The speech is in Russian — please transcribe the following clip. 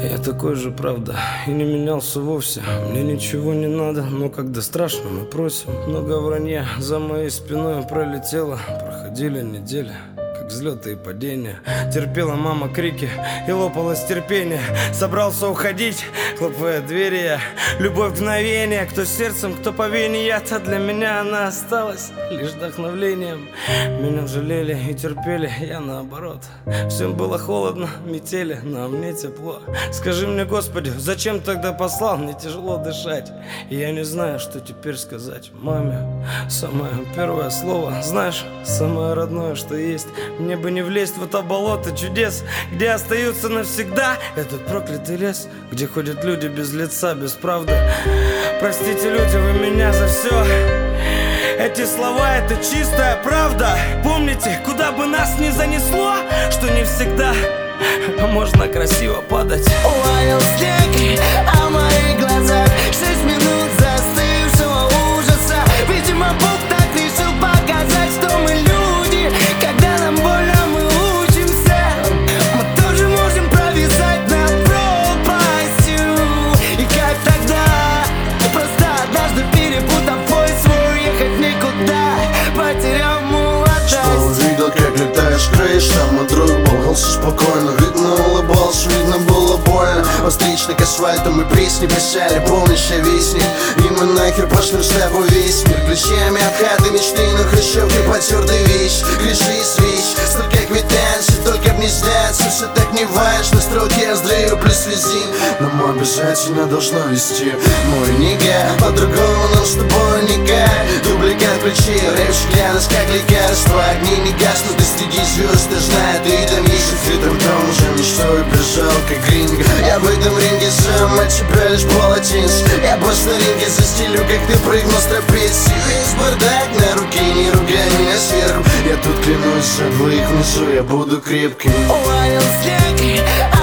Я такой же, правда, и не менялся вовсе. Мне ничего не надо, но когда страшно, мы просим. Много вранья за моей спиной пролетело. Проходили недели, как взлеты и падения. Терпела мама крики и лопалось терпение. Собрался уходить, хлопая двери я. Любовь мгновение, кто сердцем, кто по вене я-то. Для меня она осталась лишь вдохновлением. Меня жалели и терпели, я наоборот. Всем было холодно, метели, но мне тепло. Скажи мне, Господи, зачем тогда послал? Мне тяжело дышать, и я не знаю, что теперь сказать маме. Самое первое слово, знаешь, самое родное, что есть. Мне бы не влезть в это болото чудес, где остаются навсегда этот проклятый лес, где ходят люди без лица, без правды. Простите, люди, вы меня за все. Эти слова — это чистая правда. Помните, куда бы нас ни занесло, что не всегда можно красиво падать. Лаял снег, а в моих глазах 6 минут застывшего ужаса. Видимо, Бог так решил показать, что мы люди. Когда нам больно, мы учимся. Мы тоже можем провисать над пропастью. И как тогда, просто однажды перепутав бой свой, ехать никуда, потерял молодость. Что увидел, как летаешь крыша, мой друг болтался спокойно. Видно, улыбался, видно, было больно. Встречный к асфальту мы песни писали, полнейшая весни. И мы нахер пошлем с тобой весь мир. Ключами от хаты мечты на хрущевке потертый вещь. Греши свеч, столько квитанций, только б не сняться. Все так не важно, строки я вздрыю плюс визин. Но мы обязательно должно вести мой нига. По-другому нам с тобой никак. Дубликат ключей, рэпчик для нас как лекарство. Огни не гаснут, и среди звезд ты знает. И там есть в этом же мечтой прижал, как гринго. Я в этом ринге сам, от тебя лишь полотенце. Я по старинке застелю, как ты прыгнул с трапеции. Весь бардак на руке, не ругай меня сверху. Я тут клянусь, за двоих внизу я буду крепким. Лаял снег,